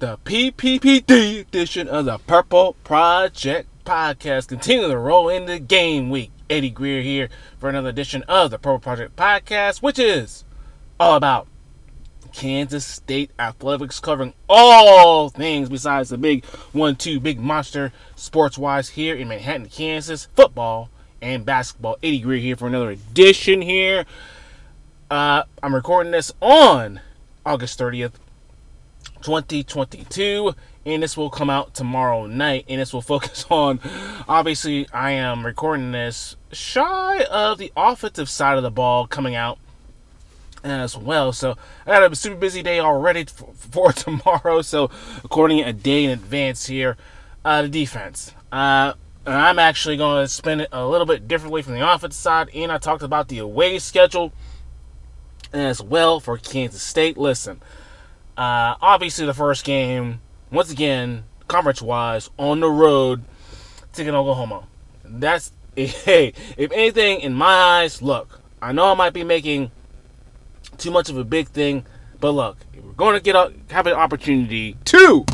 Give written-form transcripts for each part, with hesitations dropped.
The PPPD edition of the Purple Project Podcast. Continue to roll into game week. Eddie Greer here for another edition of the Purple Project Podcast, which is all about Kansas State athletics, covering all things besides the big 1-2 big monster sports-wise here in Manhattan, Kansas. Football and basketball. Eddie Greer here for another edition here. I'm recording this on August 30th. 2022, and this will come out tomorrow night, and this will focus on, obviously, I am recording this shy of the offensive side of the ball coming out as well, so I got a super busy day already for tomorrow, so according a day in advance here, the defense. I'm actually going to spin it a little bit differently from the offensive side, and I talked about the away schedule as well for Kansas State. Listen, obviously the first game, once again, conference-wise, on the road, taking Oklahoma. That's, hey, if anything, in my eyes, look, I know I might be making too much of a big thing, but look, if we're going to have an opportunity to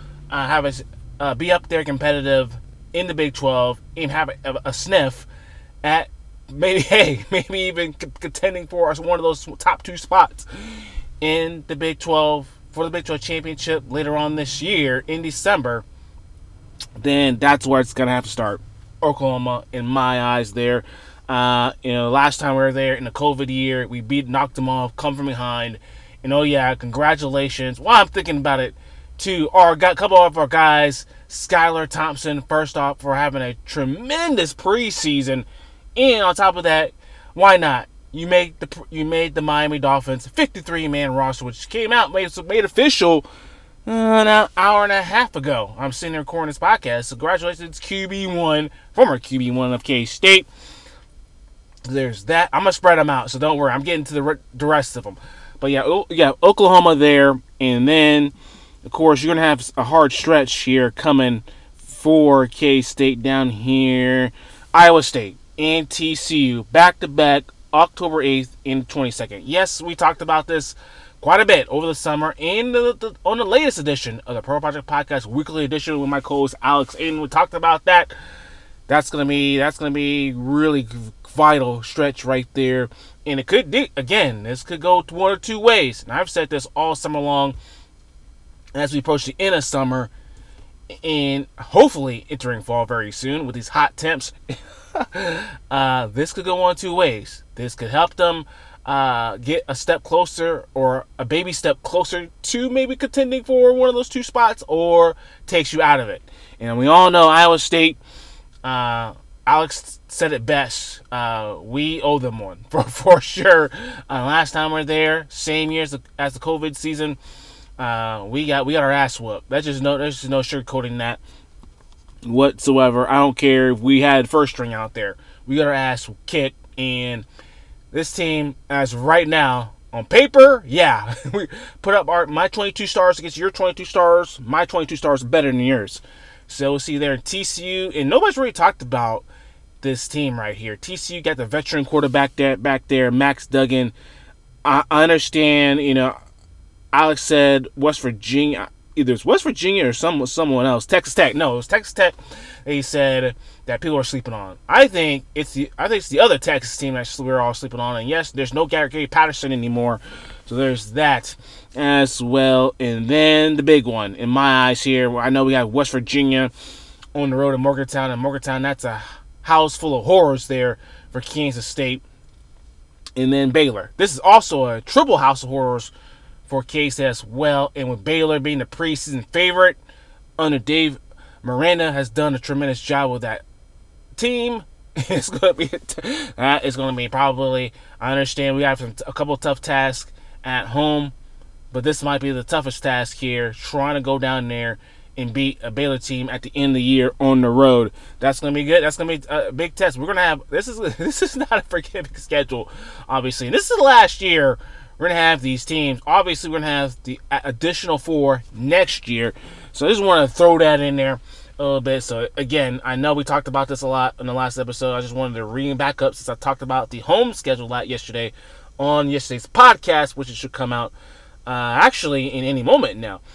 be up there competitive in the Big 12 and have a sniff at maybe even contending for one of those top two spots in the Big 12 for the Big 12 championship later on this year in December, then that's where it's going to have to start. Oklahoma, in my eyes, there. Last time we were there in the COVID year, we knocked them off, come from behind. And oh yeah, congratulations. While I'm thinking about it, to a couple of our guys, Skylar Thompson, first off, for having a tremendous preseason. And on top of that, why not? You made the Miami Dolphins 53-man roster, which came out, made official an hour and a half ago. I'm sitting there recording this podcast. So congratulations, QB1, former QB1 of K-State. There's that. I'm going to spread them out, so don't worry. I'm getting to the rest of them. But yeah, Oklahoma there. And then, of course, you're going to have a hard stretch here coming for K-State down here. Iowa State and TCU back-to-back October 8th and 22nd. Yes, we talked about this quite a bit over the summer and on the latest edition of the Pro Project Podcast weekly edition with my co-host Alex. And we talked about that. That's gonna be really vital stretch right there. And it could, again, this could go one or two ways. And I've said this all summer long as we approach the end of summer and hopefully entering fall very soon with these hot temps. This could go one two ways. This could help them get a step closer or a baby step closer to maybe contending for one of those two spots, or takes you out of it. And we all know Iowa State, Alex said it best, we owe them one for sure. Last time we were there, same year as the COVID season, we got our ass whooped. There's just no sugarcoating that whatsoever. I don't care if we had first string out there. We got our ass kicked, and this team, as right now, on paper, yeah, we put up my 22 stars against your 22 stars. My 22 stars are better than yours. So we'll see there in TCU, and nobody's really talked about this team right here. TCU got the veteran quarterback back there, Max Duggan. I understand, Alex said West Virginia. Either it's West Virginia or someone else. Texas Tech. No, it was Texas Tech. They said that people are sleeping on. I think it's the other Texas team that we're all sleeping on. And yes, there's no Gary Patterson anymore. So there's that as well. And then the big one in my eyes here. I know we got West Virginia on the road to Morgantown. And Morgantown, that's a house full of horrors there for Kansas State. And then Baylor. This is also a triple house of horrors for K-State as well, and with Baylor being the preseason favorite under Dave Miranda, has done a tremendous job with that team. It's going to be probably, I understand we have a couple of tough tasks at home, but this might be the toughest task here, trying to go down there and beat a Baylor team at the end of the year on the road. That's going to be good. That's going to be a big test. We're going to have, this is not a forgiving schedule, obviously. And this is the last year we're going to have these teams. Obviously, we're going to have the additional 4 next year. So I just want to throw that in there a little bit. So, again, I know we talked about this a lot in the last episode. I just wanted to ring back up since I talked about the home schedule yesterday on yesterday's podcast, which it should come out actually in any moment now.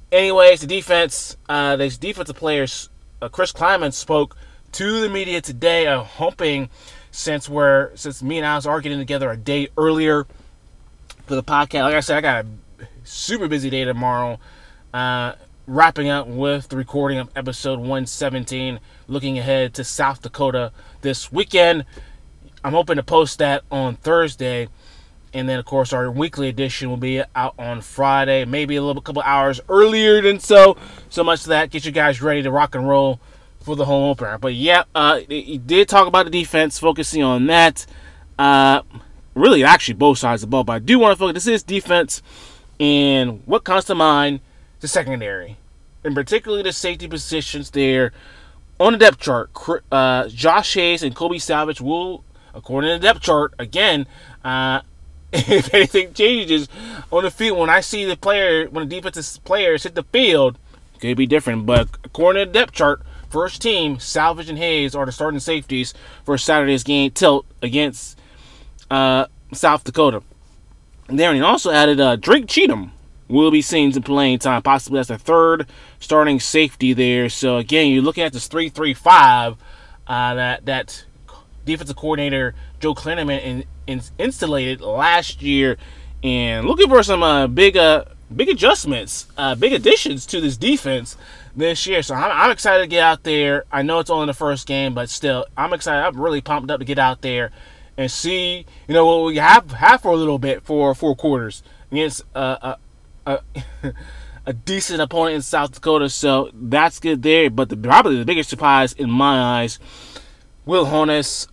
Anyways, these defensive players, Chris Kleiman spoke to the media today, hoping since me and I are getting together a day earlier for the podcast. Like I said, I got a super busy day tomorrow, wrapping up with the recording of episode 117, looking ahead to South Dakota this weekend. I'm hoping to post that on Thursday. And then, of course, our weekly edition will be out on Friday, maybe a couple hours earlier than so. So much of that, get you guys ready to rock and roll for the home opener. But yeah, he did talk about the defense, focusing on that. Really, actually, both sides of the ball. But I do want to focus. This is defense, and what comes to mind? The secondary, and particularly the safety positions there on the depth chart. Josh Hayes and Kobe Savage will, according to the depth chart, again. If anything changes on the field, when the defensive players hit the field, it could be different. But according to the depth chart, first team, Savage and Hayes are the starting safeties for Saturday's game tilt against South Dakota. And then he also added Drake Cheatham will be seeing some playing time, possibly as the third starting safety there. So again, you're looking at this 3-3-5 that defensive coordinator Joe Kleiman installated last year, and looking for some big adjustments, big additions to this defense this year. So I'm excited to get out there. I know it's only the first game, but still, I'm excited. I'm really pumped up to get out there and see, what we have for a little bit for 4 quarters against a decent opponent in South Dakota. So that's good there. But probably the biggest surprise in my eyes, Will Honas.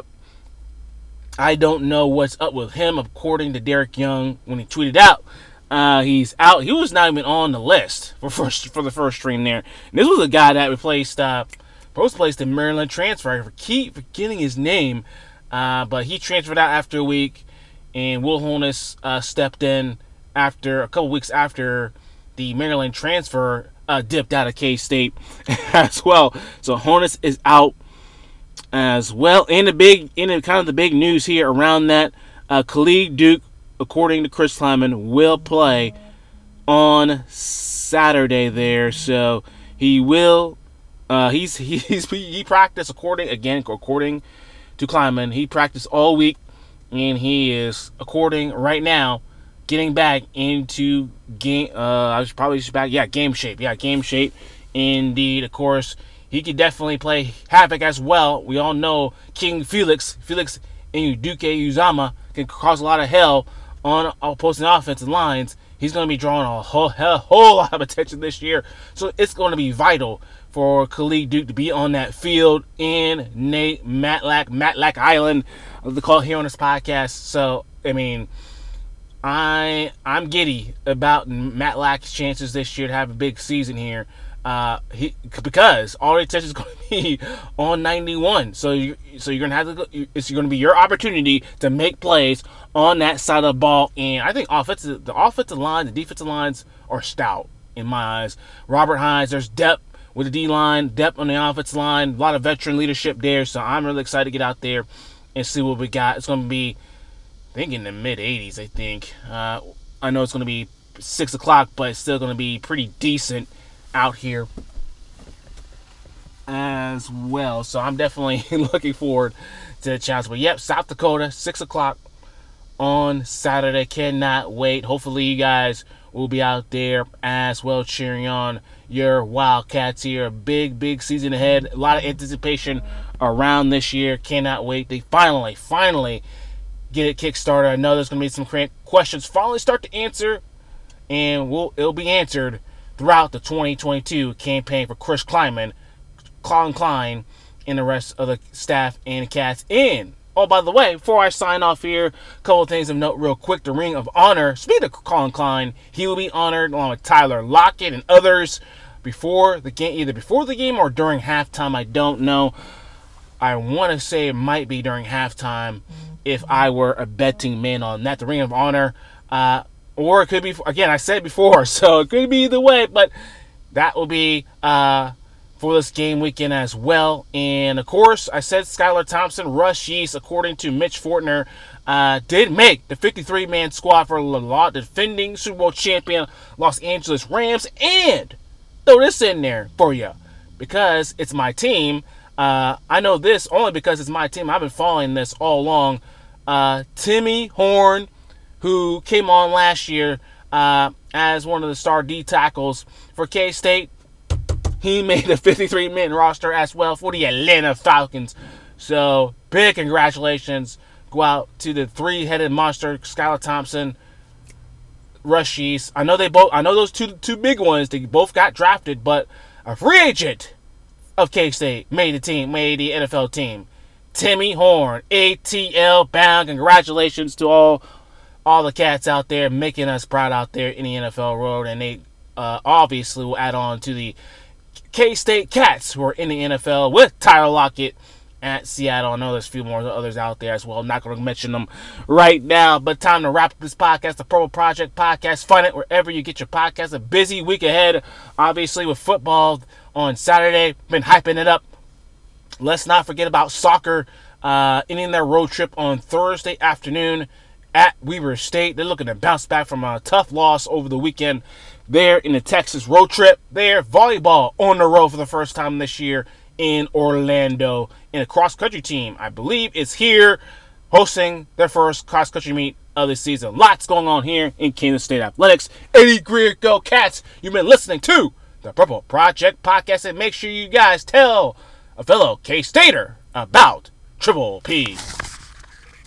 I don't know what's up with him. According to Derek Young, when he tweeted out, he's out. He was not even on the list for the first string there. And this was a guy that replaced the Maryland transfer. I keep forgetting his name, but he transferred out after a week, and Will Honas stepped in after a couple weeks after the Maryland transfer dipped out of K-State as well. So Honas is out as well. And the big news here around that, Khalid Duke, according to Chris Kleiman, will play on Saturday there. So he will. He practiced according to Kleiman. He practiced all week, and he is right now getting back into game. Game shape. Yeah, game shape. Indeed, of course. He could definitely play havoc as well. We all know King Felix and Duke Uzama can cause a lot of hell on opposing offensive lines. He's going to be drawing a whole lot of attention this year. So it's going to be vital for Khalid Duke to be on that field in Matlack Island, they call it here on this podcast. So, I mean, I'm giddy about Matlack's chances this year to have a big season here. Because all the attention is going to be on 91, so you're going to have to go. It's going to be your opportunity to make plays on that side of the ball. And I think the offensive line, the defensive lines are stout in my eyes. Robert Hines, there's depth with the D line, depth on the offensive line, a lot of veteran leadership there. So I'm really excited to get out there and see what we got. It's going to be, I think, in the mid 80s. I think I know it's going to be 6 o'clock, but it's still going to be pretty decent out here as well. So I'm definitely looking forward to the challenge. But yep, South Dakota, 6 o'clock on Saturday. Cannot wait. Hopefully you guys will be out there as well cheering on your Wildcats here. A big season ahead. A lot of anticipation around this year. Cannot wait. They finally get it kickstarted. I know there's going to be some questions finally start to answer, and it'll be answered throughout the 2022 campaign for Chris Kleiman, Colin Klein, and the rest of the staff and cats in. Oh, by the way, before I sign off here, a couple of things of note real quick. The Ring of Honor, speaking of Colin Klein, he will be honored along with Tyler Lockett and others before the game, either before the game or during halftime. I don't know. I want to say it might be during halftime if I were a betting man on that. The Ring of Honor, or it could be, again, I said before, so it could be either way, but that will be for for this game weekend as well. And of course, I said Skylar Thompson, Russ Yeast, according to Mitch Fortner, did make the 53-man squad for the defending Super Bowl champion Los Angeles Rams. And throw this in there for you, because it's my team. I know this only because it's my team. I've been following this all along. Timmy Horn, who came on last year as one of the star D tackles for K-State, he made a 53-man roster as well for the Atlanta Falcons. So, big congratulations go out to the three-headed monster, Skylar Thompson, Russ Yeast. I know those two big ones, they both got drafted, but a free agent of K-State made the NFL team. Timmy Horn, ATL bound. Congratulations to all the cats out there making us proud out there in the NFL world, and they obviously will add on to the K-State Cats who are in the NFL with Tyler Lockett at Seattle. I know there's a few more others out there as well. I'm not going to mention them right now, but time to wrap up this podcast, the Purple Project Podcast. Find it wherever you get your podcast. A busy week ahead, obviously, with football on Saturday. Been hyping it up. Let's not forget about soccer ending their road trip on Thursday afternoon at Weber State. They're looking to bounce back from a tough loss over the weekend there in the Texas road trip. There, volleyball on the road for the first time this year in Orlando. And a cross-country team, I believe, is here hosting their first cross-country meet of the season. Lots going on here in Kansas State Athletics. Eddie Greer, go Cats. You've been listening to the Purple Project Podcast, and make sure you guys tell a fellow K-Stater about Triple P.